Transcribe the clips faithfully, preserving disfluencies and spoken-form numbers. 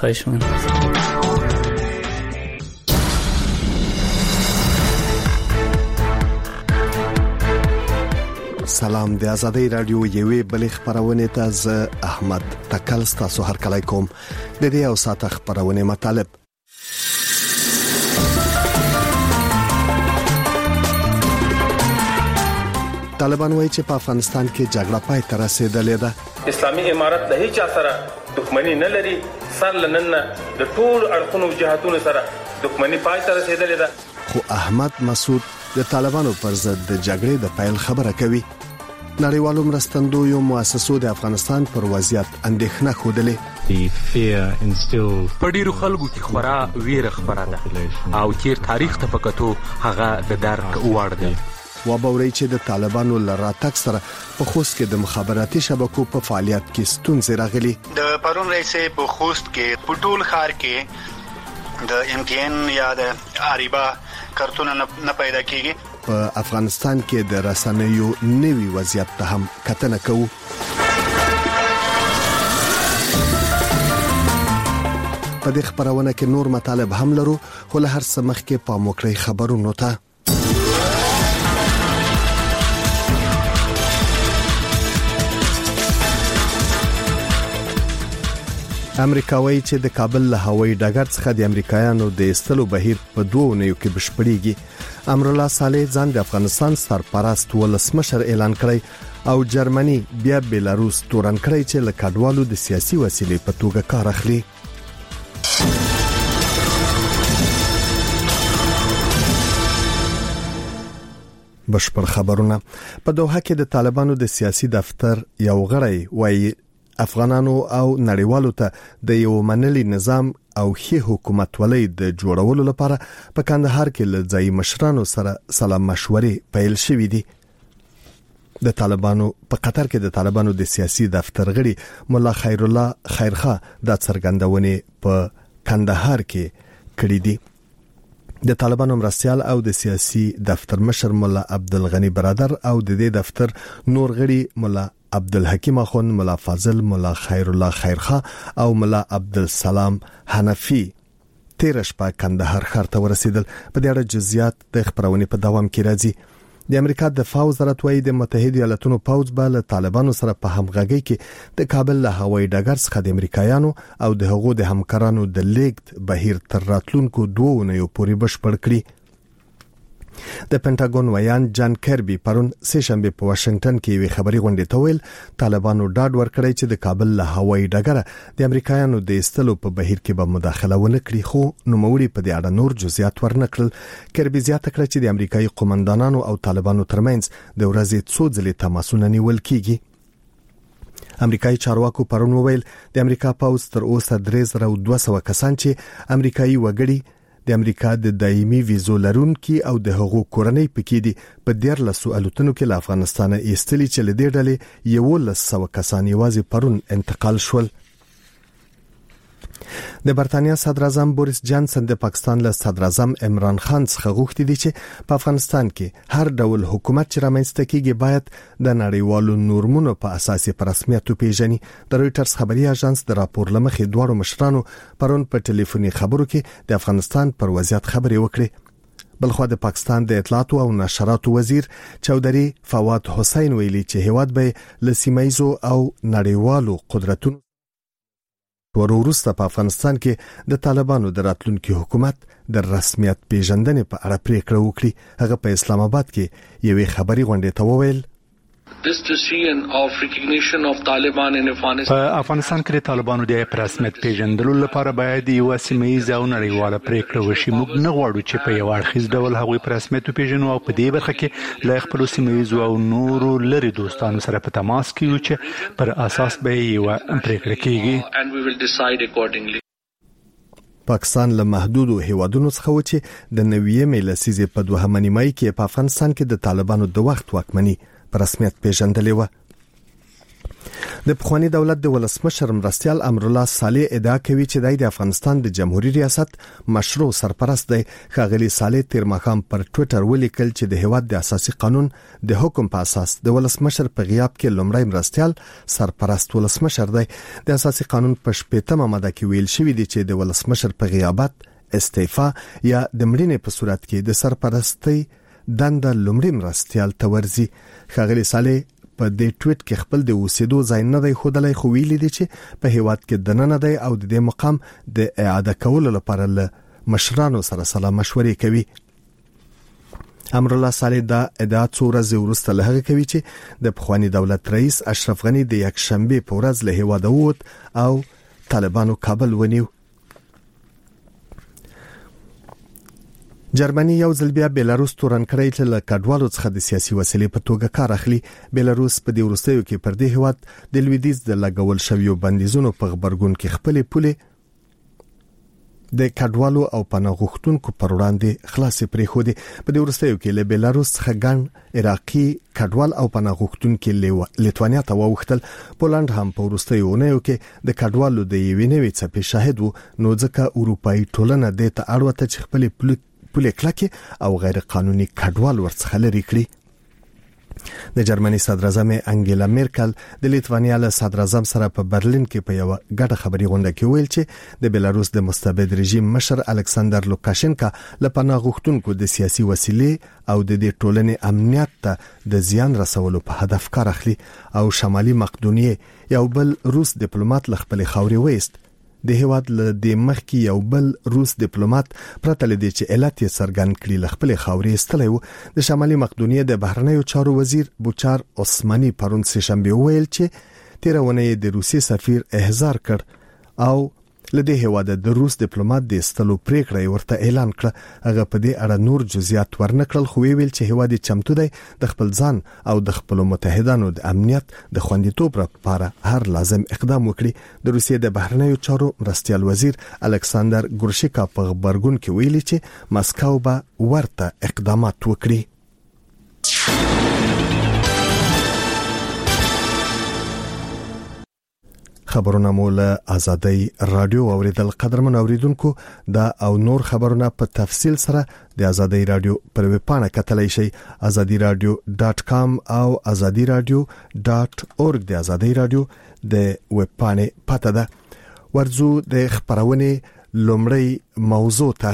خواهش می‌کنم. سلام، د آزادۍ رادیو یوې بلې خبرونه ته ز احمد تکل ستاسو هر کله کوم. د دې او ساته خبرونه مطلب: طالبان وایي چې په افغانستان کې جګړه پای ته رسیدلې ده. اسلامي امارت د هیڅ سره دښمنی نه لري، سر لنن د ټول اړخونو جهاتونو سره دښمنی پای ته رسیدلې ده. خو احمد مسعود د طالبانو پر ضد د جګړې د پیل خبره کوي. نړیوالو مرستندویو مؤسسو د افغانستان پر وضعیت اندېښنه خوده. په ډیرو خلکو کې خورا ویره خبره ده او چیر تاریخ ته پکاتو هغه د درک وړ دی. وبوري چې د طالبانو لراتک سره په خوست کې د مخابراتي شبکو په فعالیت کې ستونزې راغلي. د پرون رئیس په خوست کې پټول خار کې د ام ټي ان یا د اریبا کارتونه نه پیدا کیږي. په افغانستان کې د رسنیو نوي وضعیت ته هم کتنه کوو. په دې خبرونه کې نور مطالب هم لرو، خو له هر څه مخکې پام وکړئ خبرونو ته. امریکا وایي چې د کابل له هوایي ډګر څخه د امریکایانو د استلو بهیر په دوه نیو کې بشپړیږي. امرالله صالح ځان د افغانستان سرپرست ولسمشر اعلان کړی او جرمني بیا بیلاروس تورن کړی چې له کډوالو د سیاسي وسیلې په توګه کار اخلي. بشپړ خبرونه. په دوحه کې د طالبانو د سیاسي دفتر یو غړی وایي افغانانو او نړیوالو ته د یو منلي نظام او ښه حکومت ولې د جوړولو لپاره په کندهار کې له ځای مشرانو سره سلام مشورې پیل شوې دي. د طالبانو په قطر کې د طالبانو د سیاسي دفتر غړي مولا خیر الله خیرخوا د څرګندونې په کندهار کې کړې دي. د طالبانو مرستيال او د سیاسي دفتر مشر مولا عبدالغنی برادر او د دې دفتر نور غړي مولا عبدالحکیم اخون، مولا فاضل، مولا خیر الله خیرخوا او مولا عبدالسلام حنفی تیر شپه کندهار ښار ته ورسېدل. په دې اړه جزئیات د خبرونې په دوام کې راځي. د امریکا دفاع وزارت وايي د متحده ایالاتونو پوځ به له طالبانو سره په همغږي کې د کابل له هوایي ډګر څخه د امریکایانو او د هغو د همکارانو د لیږد بهیر تر راتلونکو دوه نیو پورې بشپړ کړي. د پینټاګون ویان جان کربي پرون سه شنبه په واشنگټن کې وی خبري غونډه ته ویل طالبانو ډاډ ورکړی چې د کابل له هوایي ډګر د امریکایانو د استلو په بهیر کې به مداخله ونه کړي، خو نوموړي په دې اړه نور جزئیات ورنکړل. کربي زیاته کړه چې د امریکایي قومندانانو او طالبانو ترمنځ د ورځې څو ځلې تماسونه نیول کیږي. امریکایي چارواکو پرون ویل د امریکا پوځ تر اوسه درې زره او دوه سوه کسان چې امریکایي وګړي د امریکا د دایمي ویزو لرونکي او د حقوق کورنۍ پکې دي په ډیر لسو الوتنو کې له افغانستانه ایستلي چې له دې ډلې یو لسو کسان یوازې پرون انتقال شول. د برتانیا صدر اعظم بوریس جانسن د پاکستان له صدر اعظم عمران خان څخه غوښتي دي چې په افغانستان کې هر ډول حکومت چې رامنځته کیږي باید د نړیوالو نورمونو په اساس په رسمیت وپیژني. د رويټرز خبري اژانس د راپور لمخې دوه مشرانو پرون په ټلیفوني خبرو کې د افغانستان پر وضعیت خبري وکړي. بلخو د پاکستان د اطلاعات او نشراتو وزیر چودري فواد حسین ویلي چې هیواد به له سیمایزو او نړیوالو قدرتونو وروسته په افغانستان کې د طالبانو د راتلونکي حکومت د رسمیت پیژندنې په اړه پریکړه وکړي. هغه په اسلام آباد کې یوې خبري غونډې ته وویل This decision of recognition of Taliban in Afghanistan په افغانستان کې د طالبانو د رسمیت پیژندلو لپاره باید یو سیمایي او نړیواله پریکړه وشي. موږ نه غواړو چې په یو اړخیز ډول هغوی په رسمیت پیژنو او په دې برخه کې له خپل سیمایي او نورو لري دوستانو سره په تماس کې یو چې پر اساس به یو پریکړه کیږي and we will decide accordingly. پاکستان له محدودو هیوادونو څخه و چې د نوې لسیزې په دوهمه نیمایي کې په افغانستان کې د طالبانو د وخت واکمني په رسمیت پیژندلې و. د پخوانی دولت د ولسمشر مرستیال امرالله صالح ادعا کوي چې د افغانستان د جمهوریت ریاست مشروع سرپرست دی. ښاغلي صالح تیر ماښام پر ټوئیټر ولیکل چې د هیواد د اساسي قانون د حکم په اساس د ولسمشر په غیاب کې لومړی مرستیال سرپرست ولسمشر دی. د اساسي قانون په شپږمه ماده کې ویل شوی دی چې د ولسمشر په غیابت استعفا یا د مړینې په صورت کې د سرپرستی دنده لومړی مرستیال ته ورځي. ښاغلي صالح په دې ټویټ کې خپل د اوسېدو ځای نه دی خودلای خو ویلي دی چې په هیواد کې دننه دی او د دې مقام د اعاده کولو لپاره له مشرانو سره سلا مشورې کوي. امرالله صالح دا ادعا څو ورځې وروسته له هغه کوي چې د پخوانی دولت رئیس اشرف غنی د یک شنبه په ورځ له هیواده ووت او طالبانو کابل ونیو. جرمني یو ځل بیا بیلاروس تورن کړی چې له کډوالو څخه د سیاسي وسیلې په توګه کار اخلي. بیلاروس په دې وروستیو کې پر دې هیواد د لویدیځ د لګول شویو بندیزونو په خبرګون کې خپل پولې د کډوالو او پناه غوښتونکو پر وړاندې خلاصې پرېښودې. په دې وروستیو کې له بیلاروس څخه ګڼ عراقي کډوال او پناه غوښتونکي لیتوانیا ته واوښتل. پولند هم په وروستیو اونیو کې د کډوالو د یوې نوې څپې شاهد وو، نو ځکه اروپایي ټولنه دې ته اړ وته چې خپل پولې پولې کلکه او غیر قانوني کډوال ورڅخه لري کړی. د جرمني صدر اعظم انګیلا میرکل د لیتوانیا له صدر اعظم سره په برلین کې په یو ګډه خبري غونډه کې ویل چې د بیلاروس د مستبد رژیم مشر الکساندر لوکاشنکا له پناه غوښتونکو د سیاسي وسیلې او د دې ټولنې امنیت ته د زیان رسولو په هدف کار اخلي او شمالي مقدونیه یو بل روس ډیپلوماټ له خپل خاورې وېست. د هیواد له د مخ کې یو بل روس ډیپلوماټ پرته لدی چې علت یې څرګند کړي له خپل خاورې استلی وو. د شمالي مقدونیه د بهرنیو چارو وزیر بوچار عثماني پرون سه شنبه ویل چې تیرونه د روسي سفیر احضار کړ او لدی هیواد د روس ډیپلوماټ د استلو پریکړه ورته اعلان کړ. هغه په دې اړه نور جزئیات ورنکړل خو ویل چې هیواد چمتو دی د خپل ځان او د خپل متحدانو د امنیت د خوندیتوب لپاره هر لازم اقدام وکړي. د روسیې د بهرنیو چارو مرستیال وزیر الکساندر ګورشیکا په خبرګون کې ویلي چې مسکو به ورته اقدامات وکړي. خبرونه مول آزادۍ رادیو اوریدل. قدرمن اوریدونکو دا او نور خبرونه په تفصیل سره د آزادۍ رادیو پر ویب پاڼه کتلای شئ azadi radio dot com او azadi radio dot org. د آزادۍ رادیو د ویب پاڼې پته ده. ورځو د خبرونه لومړی موضوع ته.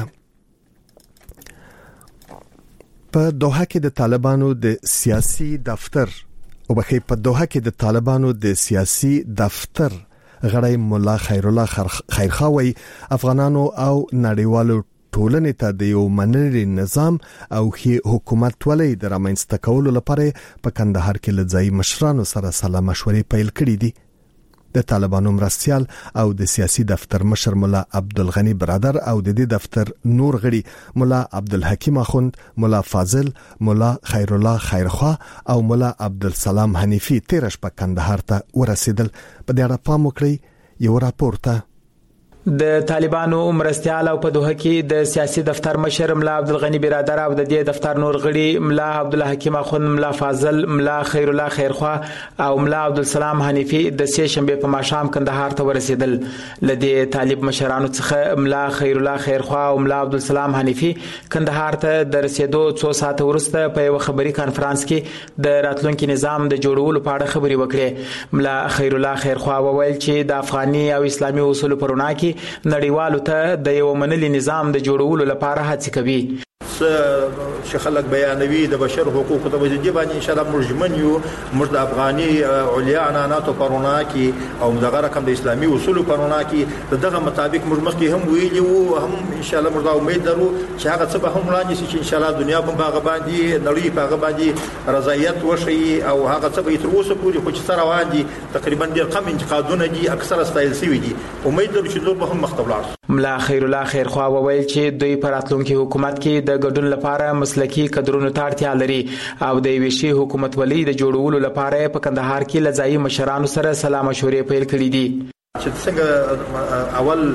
په دوحه کې د طالبانو د سیاسي دفتر او بخې په دوحه کې د طالبانو د سیاسي دفتر غړی مولا خیر الله خیرخواوی افغانانو او نړیوالو ټولنې ته د یو منلي نظام او حکومت ولې د رامنځته کولو لپاره په کندهار کې لځای مشرانو سره سلا مشورې پیل کړې دي. د طالبانو مرستیال او د سیاسي دفتر مشر مولا عبدالغنی برادر او د دې دفتر نور غړي مولا عبدالحکیم اخوند، مولا فاضل، مولا خیر الله خیرخوا او مولا عبدالسلام حنیفی تیرش په کندهار ته ورسېدل. په دې اړه پام وکړئ یو راپور ته. د طالبانو مرستیال او په دوحه کې د سیاسي دفتر مشر ملا عبدالغنی برادر او د دې دفتر نور غړي ملا عبدالحکیم اخوند، ملا فاضل، ملا خیر الله خیرخوا او ملا عبدالسلام حنیفی د سه شنبه په ماښام کندهار ته ورسېدل. لدې طالب مشرانو څخه ملا خیر الله خیرخوا او ملا عبدالسلام حنیفی کندهار ته د رسیدو څو ساعت وروسته په یو خبري کانفرنس کې د راتلونکي نظام د جوړولو په اړه خبري وکړې. ملا خیر الله خیرخوا وویل چې د افغاني او اسلامي اصولو پر وړاندې کې نړیوالو ته د یو منلي نظام د جوړولو لپاره هڅه کوي. چې خلک بیانوي د بشر حقوقو ته وځي باندې ان شاء الله مرجمن یو مرد افغاني علیا عناناتو پرونا کې او دغه رقم د اسلامي اصول پرونا کې دغه مطابق مرمخ کې هم ویلو هم ان شاء الله مردا امید درو چې هغه څه به هم وړاندې شي چې ان شاء الله دنیا په هغه باندې نړۍ په هغه باندې رضایت وشي او هغه څه به تر اوسه پورې خو چې سره روان دي تقریبا ډېر کم انتقادونه دي اکثره ستایل شوي دي. امید درو چې نور به هم مخ ته ولاړ. ملا خیر الله خیرخوا وویل چې دوی پر راتلونکي حکومت کې د ګډون لپاره مسلکي کډرونو ته اړتیا لري او د یوې شي حکومت ولې د جوړولو لپاره په کندهار کې لځای مشرانو سره سلا مشورې پیل کړې دي. چې څنګه اول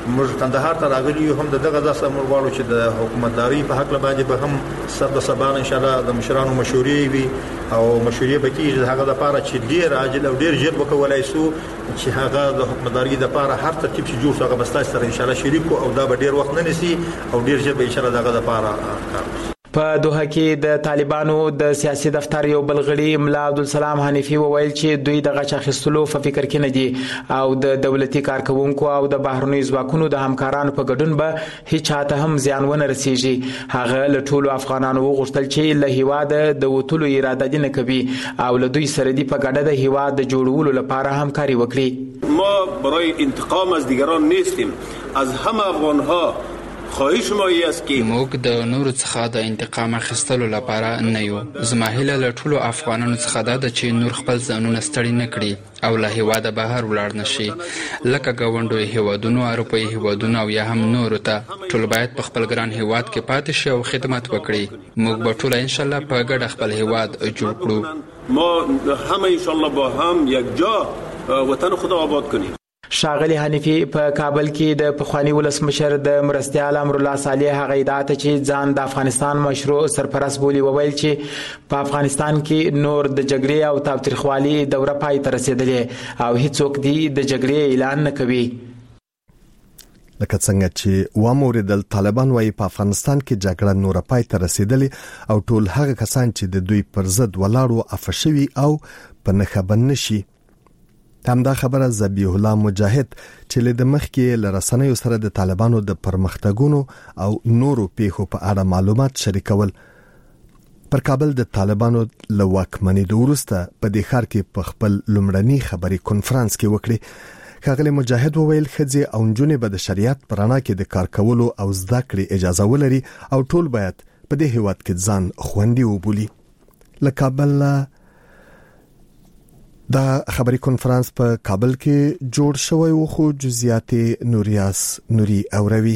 موږ کندهار ته راغلي یو هم دغه ځاسه موږ غواړو چې د حکومتداري په حق باندې به هم سر د سبا ان شاء الله د مشرانو مشورې وي او مشورې به کیږي هغه د لپاره چې ډیر عاجل او ډیر ژر وکولای شو چې هغه د حکومتداري د لپاره هر ترتیب چې جوړ شو هغه بستای سره ان شاء الله شریک او دا به ډیر وخت نه نسی او ډیر ژر به ان شاء الله دغه د لپاره کار وشي. په دوحه کې د طالبانو د سیاسي دفتر یو بلغړي ملا عبدالسلام حنیفي وویل چې دوی د غچ اخیستلو په فکر کې نه دي او د دولتي کارکونکو او د بهرنیو ځواکونو د همکارانو په ګډون به هیڅ چاته هم زیان ونه رسیږي. هغه له ټولو افغانانو وغوښتل چې له هیواده د وټولو اراده دي نه کوي او له دوی سره دی په ګډه د هیواد د جوړولو لپاره همکاري وکړي. ما برای انتقام از دیگران نیستیم، از همه افغانها خواهش مایی است که موږ د نورو څخه د انتقام اخیستلو لپاره نه یو. زما هیله له ټولو افغانانو څخه ده چې نور خپل ځانونه ستړي نه کړي او له هیواده بهر ولاړ نشي لکه ګاونډیو هیوادونو، اروپایي هیوادونو او یا هم نورو ته. ټول باید په خپل ګران هیواد کې پاتې شي او خدمت وکړي. موږ به ټول ان شاء الله په ګډه خپل هیواد جوړ کړو. ما همه ان شاء الله با هم یک جا وطن خود آباد کنیم. ښاغلي حنیفي په کابل کې د پخوانی ولسمشر د مرستیال امرالله صالح هغه ادعا ته چې ځان د افغانستان مشروع سرپرست بولي وویل چې په افغانستان کې نور د جګړې او تاوتریخوالي دوره پای ته رسیدلې او هیڅوک دی د جګړې اعلان نه کوي. لکه څنګه چې واموریدل طالبان وايي په افغانستان کې جګړه نور پای ته رسیدلې او ټول هغه کسان چې د دوی پر ضد ولاړو افشوي او په نخبن نشي. همدا خبره ذبیح الله مجاهد چې له مخ کې لرسنیو سره د طالبانو د پرمختګونو او نورو پیښو په اړه معلومات شریکول پر کابل د طالبانو له واکمنۍ وروسته په دې ښار کې په خپل لومړني خبري کانفرنس کې وکړي. ښاغلي مجاهد وویل ښځې او نجونې به د شریعت پر رڼا کې د کار کولو او زده کړې اجازه ولري او ټول باید په دې هیواد کې ځان خوندي وبولي. له کابل دا خبري کانفرنس په کابل کې جوړ شوی و خو جزئیات نوریاس نوري اوروي.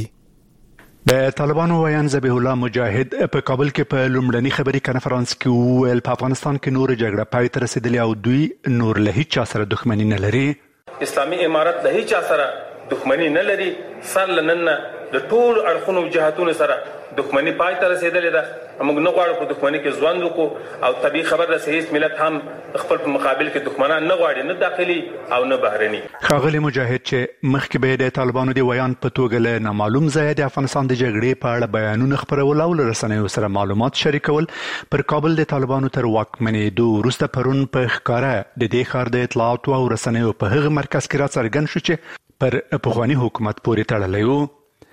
د طالبانو ویان ذبیح الله مجاهد په کابل کې په لومړني خبري کانفرنس کې ویل په افغانستان کې نور جګړه پای ته رسیدلې او دوی نور له هیڅ چا سره دښمنی نه لري. اسلامي امارت له هیڅ چا سره دښمنی نه لري. سر لنن د ټول اړخونو جهاتونو سره دښمنی پای ته رسیدلې ده. موږ نه غواړو په دښمنی کې ځوان وکړو او طبيعي خبر ده چې ملت هم خپل په مقابل کې دښمنان نه غواړي، نه داخلي او نه بهرني. ښاغلي مجاهد چې مخکې به د طالبانو د ویان په توګه له نامعلوم ځای د افغانستان د جګړې په اړه بیانونه خپرول او رسنیو سره معلومات شریکول پر کابل د طالبانو تر واکمنۍ دوه وروسته پرون په ښکاره د دې ښار د اطلاعات او رسنیو په هغه مرکز کې راڅرګند شو چې پر پخوانی حکومت پورې تړلی و.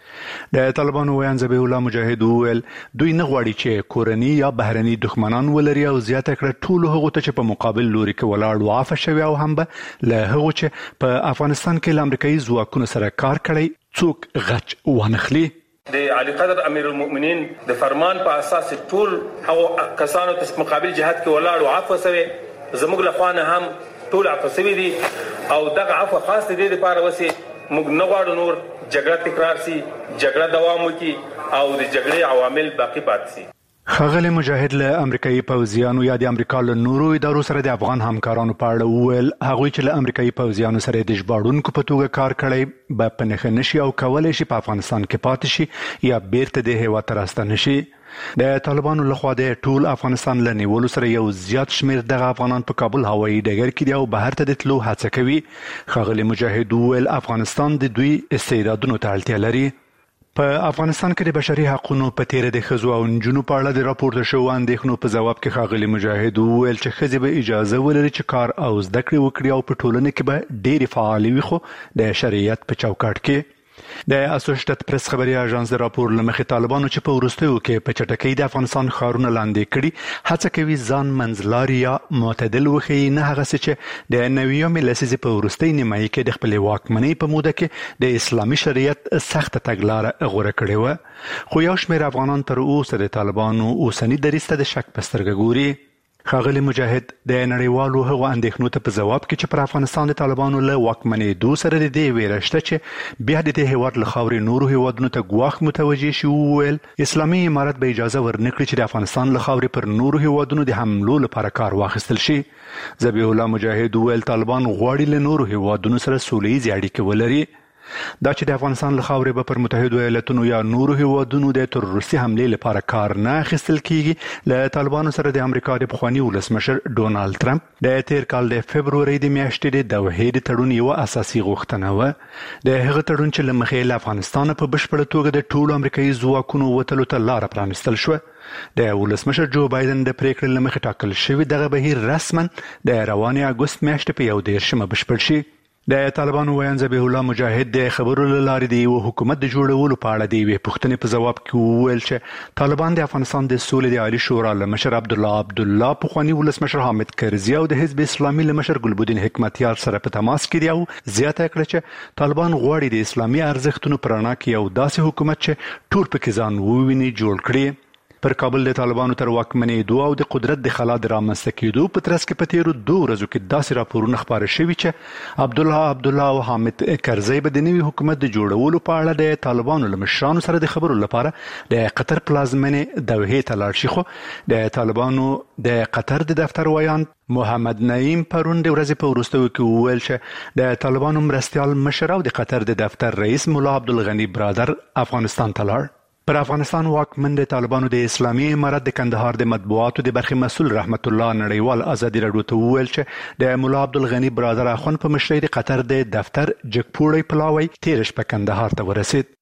د طالبانو ویان ذبیح الله مجاهد وویل دوی نه غواړي چې کورني یا بهرني دښمنان ولري او زیاته کړه ټول هغه ته چې په مقابل لوري کې ولاړ وافه شوی او هم به له هغه چې په افغانستان کې له امریکایي ځواکونو سره کار کړی څوک غچ وانخلي. د علي قدر امیر المؤمنین د فرمان په اساس ټول هغه کسانو ته مقابل جهاد کې ولاړ او عفو سوي زموږ له خوانه هم ټول عفو سوي دي او دغه عفو خاص دي لپاره وسی موږ نه غواړو نور جګړه تکرار شي، جګړه دوام وکړي او د جګړې عوامل باقی پاتې شي. ښاغلي مجاهد له امریکایي پوځیانو یا د امریکا له نورو ادارو سره د افغان همکارانو په اړه وویل هغوی چې له امریکایي پوځیانو سره د ژباړونکو په توګه کار کړی به په نښه نشي او کولی شي په افغانستان کې پاتې شي یا بیرته د هیواد ته راستنه شي. د طالبانو لخوا د ټول افغانستان له نیولو سره یو زیات شمیر دغه افغانان په کابل هوایي ډګر کې دي او بهر ته د تلو هڅه کوي. ښاغلي مجاهد وویل افغانستان د دوی استعدادونو ته اړتیا لري. په افغانستان کې د بشري حقوقو په تیر د ښځو او نجونو په اړه د راپورته شوو اندېښنو په ځواب کې ښاغلي مجاهد وویل چې ښځې به اجازه ولري چې کار او زده کړې وکړي او په ټولنه کې به ډېرې فعالې وي خو د شریعت په چوکاټ کې. د اسوسییټډ پریس خبري اژانس د راپور لمخې طالبانو چې په وروستیو کې په چټکۍ د افغانستان ښارونه لاندې کړي هڅه کوي ځان منځلاري یا معتدل وښیي، نه هغه څه چې د نویمې لسیزې په وروستۍ نیمایي کې د خپلې واکمنۍ په موده کې د اسلامي شریعت سخته تګلاره غوره کړې وه. خو یو شمېر افغانان تر اوسه د طالبانو اوسني دریځ ته د شک په سترګه ګوري. ښاغلي مجاهد د نړیوالو هغو اندېښنو ته په ځواب کې چې پر افغانستان د طالبانو له واکمنېدو سره د دې ویره شته چې بیا د دې هیواد له خاورې نورو هیوادونو ته ګواښ متوجه شي وویل اسلامي امارت به اجازه ورنکړي چې د افغانستان له خاورې پر نورو هیوادونو د حملو لپاره کار واخیستل شي. ذبیح الله مجاهد وویل طالبان غواړي له نورو هیوادونو سره سوله ییزې اړیکې ولري. دا چې د افغانستان له خاورې به پر متحده ایالاتونو یا نورو هیوادونو د تروریستي حملې لپاره کار نه اخیستل کیږي. له طالبانو سره د امریکا د پخواني ولسمشر ډونالد ټرمپ د تیر کال د فبروري د میاشتې د دوحې د تړون یو اساسي غوښتنه و. د هغه تړون چې له مخې له افغانستان په بشپړه توګه د ټولو امریکایي ځواکونو وتلو ته لار پرانستل شو. د ولسمشر جو بایدن د پریکړې له مخې ټاکل شوی دغه بهیر رسما د روانې اګوست میاشتې په یو دیرشمه بشپړ شي. د طالبانو ویان ذبیح الله مجاهد د خبرو له لارې د یو حکومت د جوړولو په اړه د یوې پوښتنې په ځواب کې وویل چې طالبان د افغانستان د سولې د عالی شورا له مشر عبدالله عبدالله، پخواني ولسمشر حامد کرزي او د حزب اسلامي له مشر ګلبدین حکمتیار سره په تماس کې دي او زیاته کړه چې طالبان غواړي د اسلامي ارزښتونو پر رڼا کې یو داسې حکومت چې ټول پکې ځان وویني جوړ کړي. پر کابل د طالبانو تر واکمنېدو او د قدرت د خلا د رامنځته کېدو په ترڅ کې په تیرو دوه ورځو کې داسې راپورونه خپاره شوي چې عبدالله عبدالله او حامد کرزي به د نوي حکومت د جوړولو په اړه د طالبانو له مشرانو سره د خبرو لپاره د قطر پلازمینې دوحې ته لاړ شي. خو د طالبانو د قطر د دفتر ویان محمد نعیم پرون د ورځې په وروستیو کې وویل چې د طالبانو مرستیال مشر او د قطر د دفتر رئیس مولا عبدالغني برادر افغانستان ته لاړ. پر افغانستان واکمن د طالبانو د اسلامي امارت د کندهار د مطبوعاتو د برخې مسؤل رحمت الله نړیوال ازادي راډیو ته وویل چې د مولا عبدالغني برادر اخوند په مشرۍ د قطر د دفتر جګپوړی پلاوی تیر شپه کندهار ته ورسید.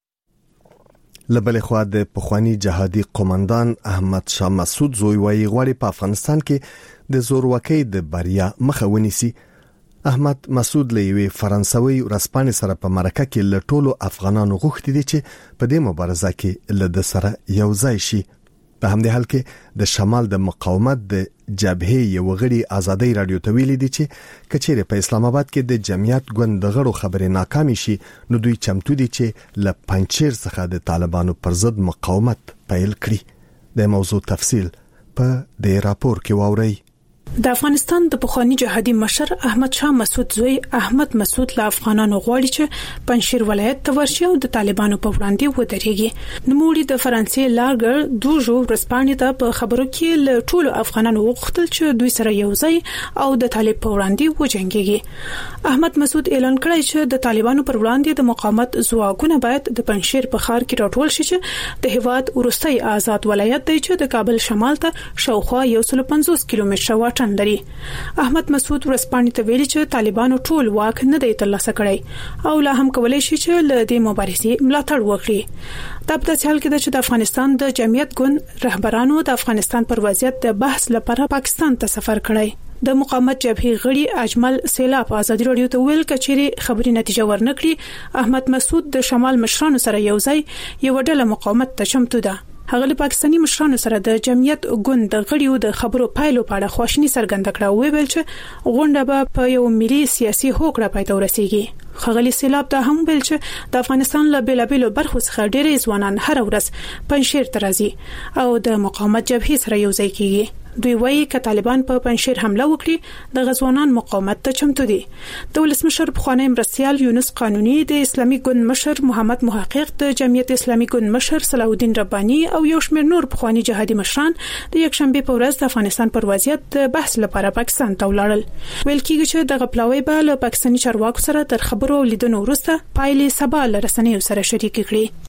لبل خو د پخوانی جهادي قومندان احمد شاه مسعود زوی وایي غواړي په افغانستان کې د زورواکۍ د بریا مخه ونیسي. احمد مسعود لوی فرانسوي ورسپانې سره په مرکه کې له ټولو افغانانو غوښتي دي چې په دې مبارزه کې له د سره یو ځای شي. په همدې حال کې د شمال د مقاومت د جبهې یو غړي ازادي رادیو ته ویلي دي چې کچېره په اسلام آباد کې د جمعیت ګوند د غړو خبرې ناکامي شي نو دوی چمتو دي چې له پنځیر څخه د طالبانو پر ضد مقاومت پیل کړي. د موضوع تفصیل په دې راپور کې واورئ. د افغانستان د پخوانی جهادي مشر احمد شاه مسعود زوی احمد مسعود له افغانانو غواړي چې پنځیر ولایت ته ورشي او د طالبانو په وړاندې ودرېږي. نوموړي د فرانسې لاګر دوجو ورسپانې ته په خبرو کې له ټولو افغانانو وغوښتل چې دوی سره یو ځای او د طالب په وړاندې وجنګيږي. احمد مسعود اعلان کړی چې د طالبانو پر وړاندې د مقاومت ځواکونه باید د پنځیر په ښار کې راټول شي چې د هیواد وروستي آزاد ولایت دی چې د کابل شمال ته شاوخوا یو سل پنځوس کیلومتره لري. احمد مسعود ورسپانې ته ویلي چې طالبانو ټول واک نه دی ترلاسه کړی او لا هم کولای شي چې له دې مبارزې ملاتړ وکړي. دا په حال کې چې د افغانستان د جمعیت ګوند رهبرانو د افغانستان پر وضعیت د بحث لپاره پاکستان ته سفر کړی. د مقاومت جبهې غړي اجمل سیلاب ازادي راډیو ته ویل کچېری خبري نتیجه ورنکړي. احمد مسعود د شمال مشرانو سره یو ځای یو ډله مقاومت ته چمتو ده. هغه له پاکستاني مشرانو سره د جمعیت ګوند د غړیو د خبرو پایلو په اړه خواشنی څرګنده کړه او ویل چې غونډه به په یو ملي سیاسي هوکړه پای ته ورسیږي. خغلی سیلاب ته هم ویل چې د افغانستان له بیلابیلو برخو څخه ډېری ځوانان هر ورځ پنځیر ته راځي او د مقاومت جبهې سره یو ځای کیږي. دوی وایي چې طالبان په پنځیر حمله وکړي د غزوانان مقاومت ته چمتو دي. د ولسمشر پخوانی مرستیال یونس قانوني، د اسلامي ګوند مشر محمد محقق، د جمعیت اسلامي ګوند مشر صلاح الدین رباني او یو شمېر نور پخوانی جهادي مشران د یکشنبه په ورځ د افغانستان پر وضعیت د بحث لپاره پاکستان ته ولاړل. ویل کېږي چې د غپلاوي به له پاکستاني چارواکو سره تر خبرو لیدنو وروسته پایلې سبا له رسنیو سره شریک کړي.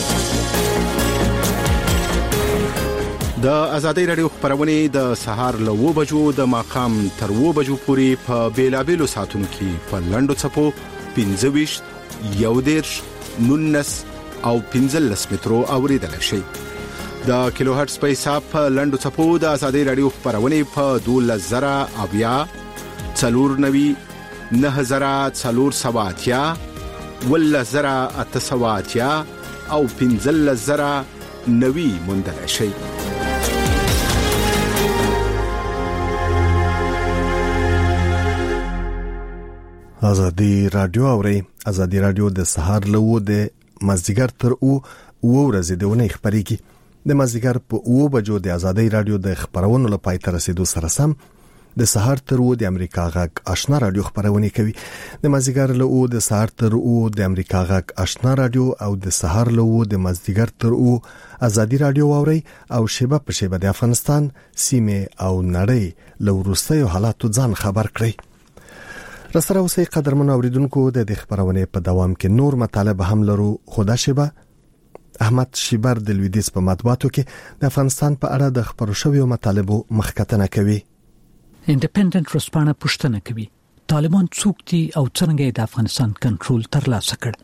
د ازادي رادیو خبرونه د سهار له و بجو د ماقام تر و بجو پورې په بیلابیلو ساتونو کې په لندو چپو پنځه یو دیرش نونس او پنځلس مترو اوریدل شي. د کیلو هرتز په حساب په لندو چپو د ازادي رادیو خبرونه په دوه زره اویا څلور نوي نه زره څلور سواتیا ولا زره اته سواتیا او پنځلس زره نوي مندل شي. ازادي رادیو اوري ازادي رادیو د سهار له د مازیګر تر او ورځې د ونې خبريږي. د مازیګر په او بجو د ازادي رادیو د خبرونو لپاره تر رسیدو سره سم د سهار تر او د امریکا غږ آشنا رادیو خبرونه کوي. د مازیګر له او د سهار تر او د امریکا غږ آشنا رادیو او د سهار له او د مازیګر تر او ازادي رادیو اوري او شیبه په شیبه د افغانستان سیمه او نړۍ له ورستیو حالاتو ځان خبر کړي. رسره اوسې قدرمن اوریدونکو د دې خبرونه په دوام کې نور مطالب هم لرو. خدا شبه احمد شیبر د لویدیس په مطبوعاتو کې د افغانستان په اړه د خبرو شویو مطالبو مخکتنه کوي. انډیپندنت رسپانه پوښتنه کوي طالبان څوک دي او څنګه د افغانستان کنټرول ترلاسه کړ.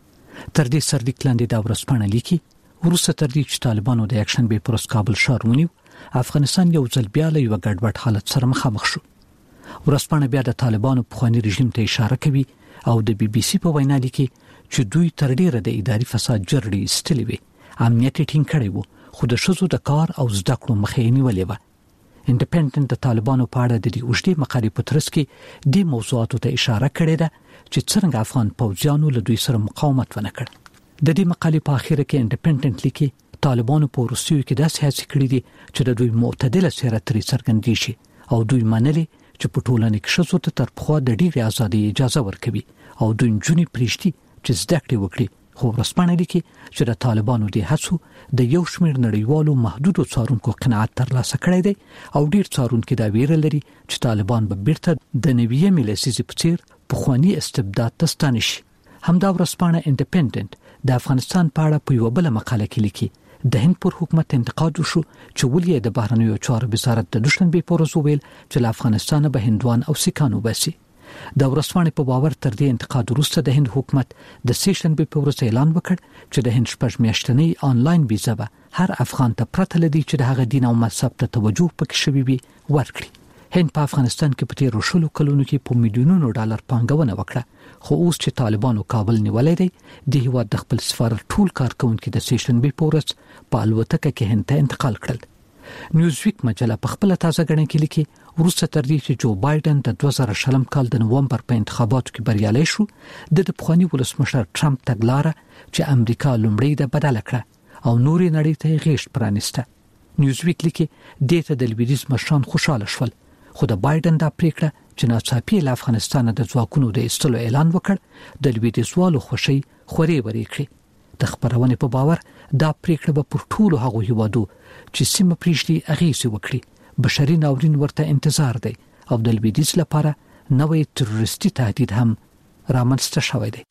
تر دې سرلیک لاندې دا ورسپانه لیکي وروسته تر دې چې طالبانو د اکشن بې پرس کابل ښار ونیو، افغانستان یو ځل بیا له یو ګډوډ حالت سره مخامخ شو. ورسپانه بیا د طالبانو پخوانی رژیم ته اشاره کوي او د بي بي سي په وینا لیکي چې دوی تر ډیره د اداري فساد جرړې استلې وي، امنیت ټینګ کړی وو، خو د شذو د کار او زده کړو مخې نیولې و. انډیپندنت د طالبانو په اړه د دې اوږدې مقالې په ترڅ کې د موضوعاتو ته اشاره کړې ده چې څنګه افغان پوځیانو له دوی سره مقاومت ونه کړ. د دې مقالې په اخر کې انډیپندنت لیکي طالبانو په روسیو کې داسې هڅې کړې دي چې د دوی معتدله سیاست ترې څرګندې شي او دوی منلي چې په ټولنه کې شذو ته تر پخوا د ډېرې ازادۍ اجازه ورکوي او دوی نجونې پرېږدي چې زده کړې وکړي. خو ورسپانه لیکي چې د طالبانو د هڅو د یو شمېر نړیوالو محدودو څارونکو قناعت ترلاسه کړی دی او ډېر څارونکي دا ویره لري چې طالبان به بیرته د نویمې لسیزې په څېر پخواني استبداد ته ستانه شي. همدا ورسپانه انډیپندنت د افغانستان په اړه په یوه بله مقاله کې لیکي د هند پر حکومت انتقاد وشو چې ولې د بهرنیو چارو وزارت د دوشنبې په ورځ وویل چې له افغانستانه به هندوان او سیکان وباسي. د ورسپانې په باور تر دې انتقاد وروسته د هند حکومت د سه شنبې په ورځ اعلان وکړ چې د هند شپږ میاشتنۍ آنلاین ویزه به هر افغان ته پرته لدی چې د هغه دین او مذهب ته توجه پکې شوی وي ورکړي. هند په افغانستان کې په تیرو شلو کلونو کې په میلیونونو ډالر پانګونه وکړه، خو اوس چې طالبانو کابل نیولای دی د هیواد د خپل سفارت ټول کارکونکو د سه شنبې په ورځ په الوتکه کې هند ته انتقال کړل. نیوزویک مجله په خپل تازه غړنه کې لیکي وروسته تر دې چې جو بایدن د دوه زره شلم کال د نومبر په انتخاباتو کې بریالی شو، د پخوانی ولسمشر ټرمپ تګلاره چې امریکا لومړی د بدل کړه او نورې نړۍ ته غیږ پرانیسته. نیوزویک لیکي دې ته د لویدیز مشران خوشاله شول، خو د بایدن دا پریکړه چې ناڅاپي له افغانستان د ځواکونو د ایستلو اعلان وکړ د لویدیزوالو خوشي خوري وري کړی. د خبرونه په باور دا پریکړه به پر ټولو هغو هیوادو چې سیمه پریشتي اغیزه وکړي بشري ناورین ورته انتظار دی او د لویدیز لپاره نوې تروریستي تهدید هم رامنځته شوی دی.